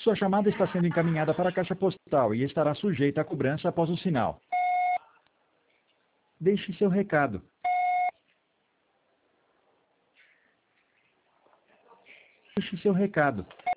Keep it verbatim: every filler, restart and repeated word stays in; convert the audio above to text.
Sua chamada está sendo encaminhada para a caixa postal e estará sujeita a cobrança após o sinal. Deixe seu recado. Deixe seu recado.